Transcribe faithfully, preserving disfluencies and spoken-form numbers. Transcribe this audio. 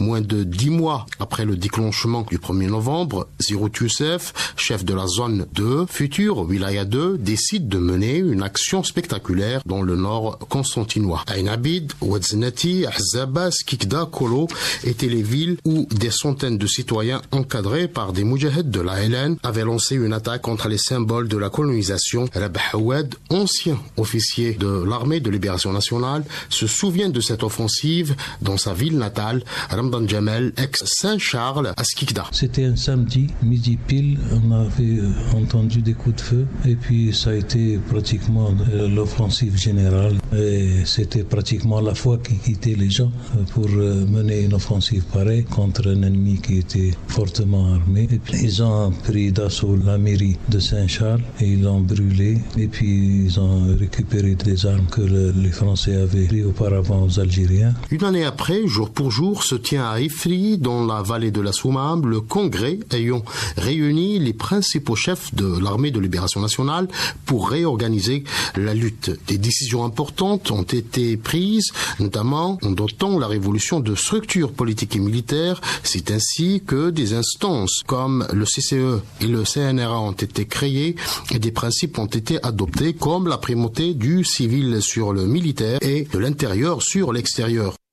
Moins de dix mois après le déclenchement du premier novembre, Zirut Youssef, chef de la zone deux, futur Wilaya deux, décide de mener une action spectaculaire dans le nord constantinois. Ain Abid, Ouadzenati, Ahzaba, Skikda, Kolo étaient les villes où des centaines de citoyens encadrés par des moudjahids de la L N avaient lancé une attaque contre les symboles de la colonisation. Rabah Houad, ancien officier de l'armée de libération nationale, se souvient de cette offensive dans sa ville natale, Ramdan Jamel, ex-Saint-Charles, à Skikda. C'était un samedi, midi pile, on avait entendu des coups de feu et puis ça a été pratiquement l'offensive générale et c'était pratiquement la foi qui quittait les gens pour mener une offensive pareille contre un ennemi qui était fortement armé. Et puis, ils ont pris d'assaut la mairie de Saint-Charles et ils l'ont brûlée et puis ils ont récupéré des armes que le, les Français avaient pris auparavant aux Algériens. Une année après, jour pour jour, se tient à Ifri, dans la vallée de la Soumam, le congrès ayant réuni les principaux chefs de l'armée de libération nationale pour réorganiser la lutte. Des décisions importantes ont été prises, notamment en dotant la révolution de structures politiques et militaires. C'est ainsi que des instances comme le C C E et le C N R A ont été créées et des principes ont été adoptés comme la primauté du civil sur le militaire et de l'intérieur sur l'extérieur.